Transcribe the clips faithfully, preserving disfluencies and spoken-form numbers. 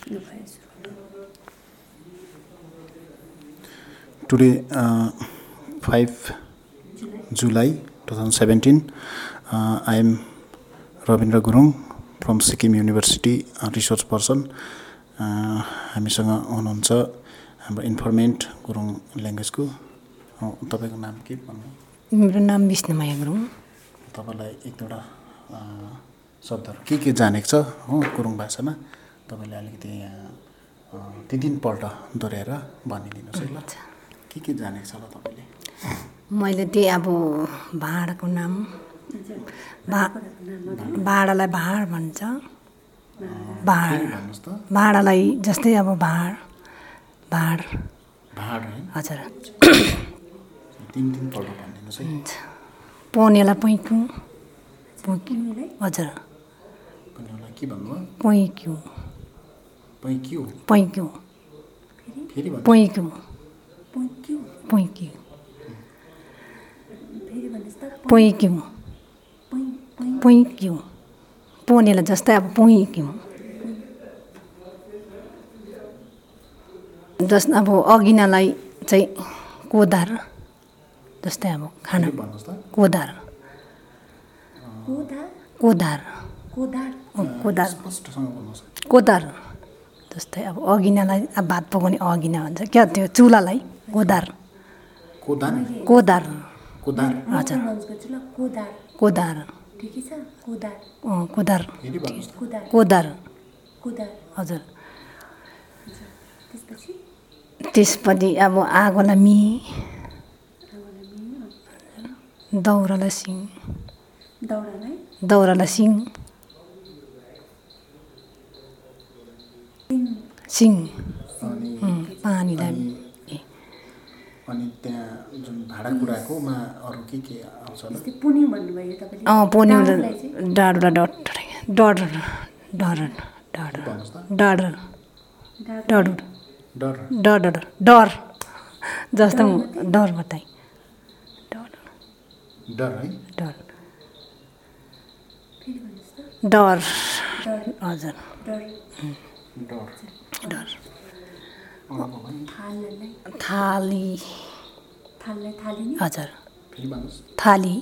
Today, uh, five July twenty seventeen, uh, I am Ravindra Gurung from Sikkim University, a research person. हामीसँग हुनुहुन्छ हाम्रो इन्फर्मेन्ट गुरुङ ल्याङ्ग्वेजको तपाईँको नाम के भन्नु? मेरो नाम विष्णुमाया गुरुङ। तपाईँलाई एक दुईवटा शब्दहरू के के जानेको छ हो गुरुङ भाषामा तपाईँले अलिकति तिन तिनपल्ट दोहोऱ्याएर भनिदिनुहोस् है ल। के के जानेको छ ल तपाईँले? मैले त्यही अब भाँडाको नाम, भा भाँडालाई भाँड भन्छ। भाँड भाँडालाई जस्तै अब भाँड भाँड भाँड हजुर तिन तिनपल्ट भनिदिनुहोस् है। पनेलाई पैँक्यु हजुर पनेलाई के भन्नुभयो? पैँक्यु पैँक्यु पैँक्यु फेरि पैँक्यु पैँक्यु पैँक्यु पैँक्यु पनेलाई जस्तै अब पैँक्यु। जस अब अगिनालाई चाहिँ कोदार जस्तै अब खाना कोदार कोदार कोदार कोदार जस्तै अब अगिनालाई अब भात पकाउने अगिना भन्छ क्या त्यो चुलालाई कोदार कोदार कोदार कोदार हजुर कोदार कोदार कोदार हजुर। त्यसपछि अब आगोलाई मी दाउरालाई सिङ दाउरालाई सिङ सिङ पानीलाई अनि त्यहाँ जुन भाँडाकुँडाकोमा अरू के के आउँछ होला? अँ पन्यु डाडुला डर डर डर डर डर डर डर डर डर डर जस्तो डर बताएँ डर डर है डर डर हजुर डर डर थाली हजुर थाली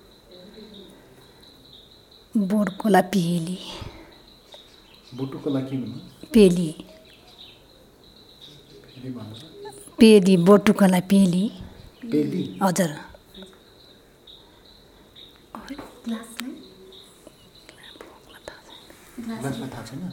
बोटकोला पेली बोटुकोला के भन्नु? पेली पेली बोटुकोला पेली पेली हजुर ग्लासमा थाहा छैन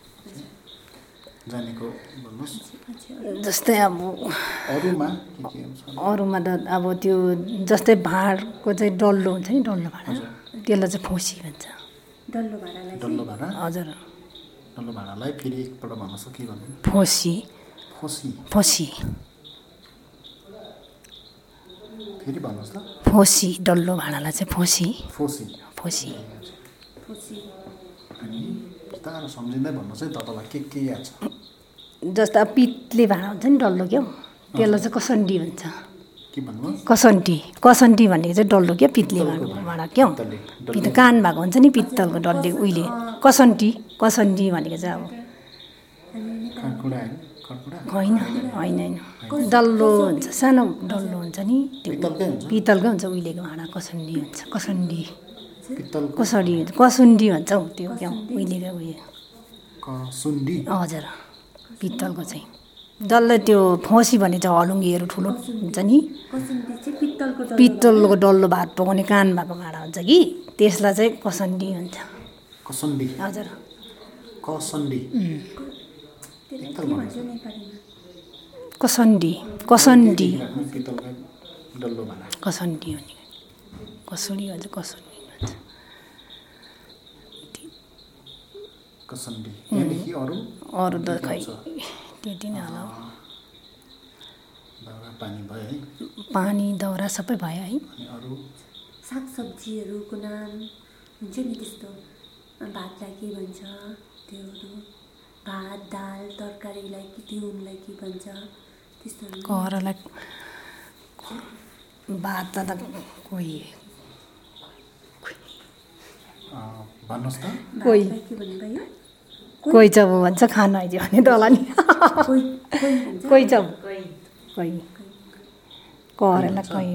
जानेको भन्नुहोस्। जस्तै अब अरूमा के के आउँछ? अरूमा त अब त्यो जस्तै भाँडको चाहिँ डल्लो हुन्छ नि डल्लो भाँडा त्यसलाई चाहिँ फोसी भन्छ। डल्लो भाँडा हजुर डल्लो भाँडालाई फेरि एकपल्ट भन्नुहोस् के भन्नु? फोसी फोसी फोसी फेरि भन्नुहोस् त। फोसी डल्लो भाँडालाई चाहिँ फोसी फोसी फोसी अनि बिस्तारो सम्झिँदै भन्नुहोस् है तपाईँलाई के के याद छ? जस्तो अब पित्तले भाँडा हुन्छ नि डल्लो क्या त्यसलाई चाहिँ कसन्डी भन्छ। के भन्नुभयो? कसन्टी कसन्टी भनेको चाहिँ डल्लो क्या पित्तले भाँडा क्या पित्त कान भएको हुन्छ नि पित्तलको डल्ले उहिले कसन्टी कसन्डी भनेको चाहिँ अब होइन होइन होइन डल्लो हुन्छ सानो डल्लो हुन्छ नि त्यो पित्तलकै हुन्छ उहिलेको भाँडा कसन्डी हुन्छ कसन्डी कसरी कसुन्डी भन्छ हौ त्यो क्या उहिलेको उयो कसुन्डी हजुर पित्तलको चाहिँ डल्लै त्यो फोसी भने चाहिँ हलुङ्गीहरू ठुलो हुन्छ नि पित्तलको डल्लो भात पकाउने कान भएको भाँडा हुन्छ कि त्यसलाई चाहिँ कसन्डी हुन्छ। कसन्डी हजुर कसन्डी कसन्डी कसन्डी पित्तलकै डल्लो भाँडा कसन्डी भने कसुडी भन्छ कसुडी भन्छ कसन्डी। त्यहाँदेखि अरू अरू त खै त्यति नै होला दाउरा पानी भयो है पानी दाउरा सबै भयो है। अनि अरू सागसब्जीहरूको नाम हुन्छ नि त्यस्तो भातलाई के भन्छ त्योहरू भात दाल तरकारीलाई कि तिउनलाई के भन्छ त्यस्तोहरू करलाई भात त कोही भन्नुहोस् त कोही के भन्नुभयो? कोही चब भन्छ खान आइदियो भने तल नि कोही कोही भन्छ कोही चब कोही करेला कोही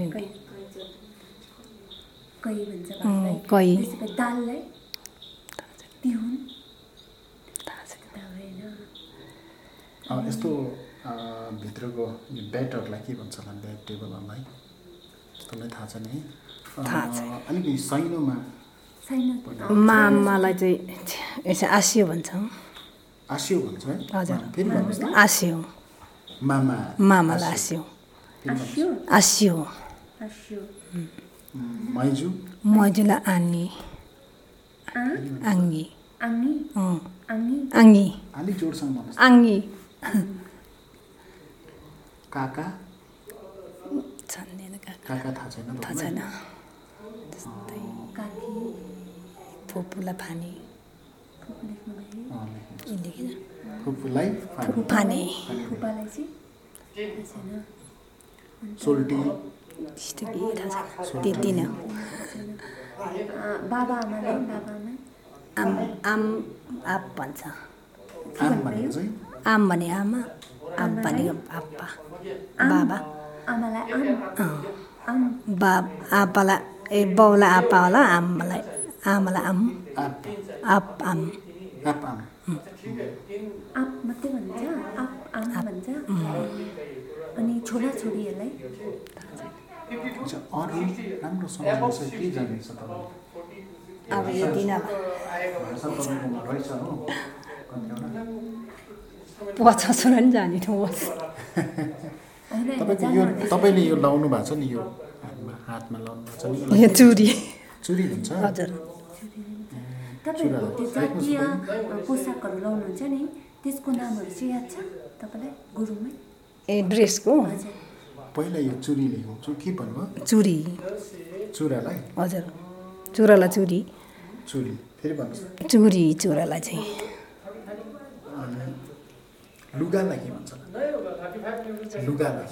कोही भन्छ अँ, भातलाई कोही त्यसपछि दाललाई तिहुन थाहा भएन अँ, यस्तो अँ, भित्रको यो ब्याटरलाई के भन्छ होला भेजिटेबलहरूलाई त्यसलाई थाहा छ नि थाहा छ। अलिकति साइनोमा छैन मामालाई चाहिँ यसो आसियो भन्छ आसियो भन्छ है हजुर अँ, फेरि भन्नुहोस् न आसियो मामा मामालाई आसियो आस्यो आसियो आस्यो माइजू मजुलाई आनी आ आङ्गी आङ्गी अँ आङ्गी आङ्गी अलिक जोडसँग भन्नुहोस् आङ्गी काका छन्दैन काका काका थाहा छैन थाहा तपाईँलाई? छैन त्यस्तै काकी फुपूलाई फाने फुपू लेख्नु भयो अँ, लेख्नु। यी लेखेर फुपूलाई फाले। फाने फुपालाई चाहिँ थाहा छैन सोल्टी त्यस्तो केही थाहा छैन त्यति नै हो अँ, बाबा आमालाई बाबा आमा आम आम आप भन्छ आम भनेको चाहिँ आम भने आमा आप भनेको आप्पा बाबा आमालाई आम अँ आम बा आप्पालाई ए बाउलाई आप्पा होला आमालाई आमालाई आम आप आप आम आप आम आप मात्रै भन्छ आप आम भन्छ अनि छोरा छोरीहरूलाई अच्छा, अरू राम्रोसँग चाहिँ के जानिन्छ तपाईँले अब यति नै भाषा तपाईँकोमा रहेछ हो कतिवटा पचास पनि जाने ठाउँ होइन होइन तपाईँको यो तपाईँले यो लाउनु भएको छ नि यो हातमा हातमा लाउनु भएको छ नि यो यसलाई चुरी चुरी भन्छ हजुर तपाईँहरूको त्यो जातीय पोसाकहरू लाउनुहुन्छ नि त्यसको नामहरू चाहिँ याद छ तपाईँलाई गुरुङमै ए ड्रेसको हजुर पहिला यो चुरी लेख्नु के भन्नुभयो चुरी चुरालाई हजुर चुरालाई चुरी चुरी फेरि भन्नुहोस् न चुरी चुरालाई चाहिँ अनि लुगालाई के भन्छ लुगालाई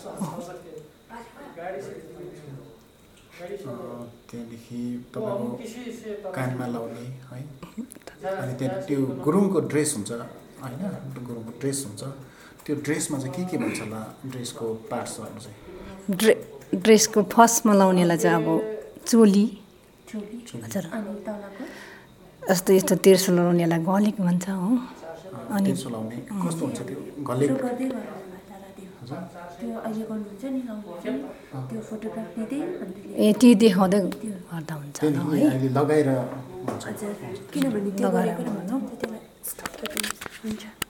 अँ, त्यहाँदेखि तपाईँको कानमा लाउने है अनि त्यहाँ त्यो गुरुङको ड्रेस हुन्छ होइन गुरुङको ड्रेस हुन्छ त्यो ड्रेसमा चाहिँ के के भन्छ होला ड्रेसको पार्ट्सहरू चाहिँ ड्रे ड्रेसको फर्स्टमा लाउनेलाई चाहिँ अब चोली चोली हजुर अनि तलको यस्तो यस्तो तेर्सो लाउनेलाई गलेको भन्छ हो अनि तेर्सो लाउने कस्तो हुन्छ त्यो घलेक त्यो गर्दै गर्नु दादा त्यो हजुर त्यो अहिले गर्नुहुन्छ नि लाउनुहुन्छ नि त्यो फोटोग्राफ लिँदै अनि ए ती देखाउँदै गर्दा हुन्छ होला त्यहाँदेखि है अहिले लगाएर भन्छ हजुर किनभने त्यो लगाएर गरेको हुन्छ त्यसलाई हुन्छ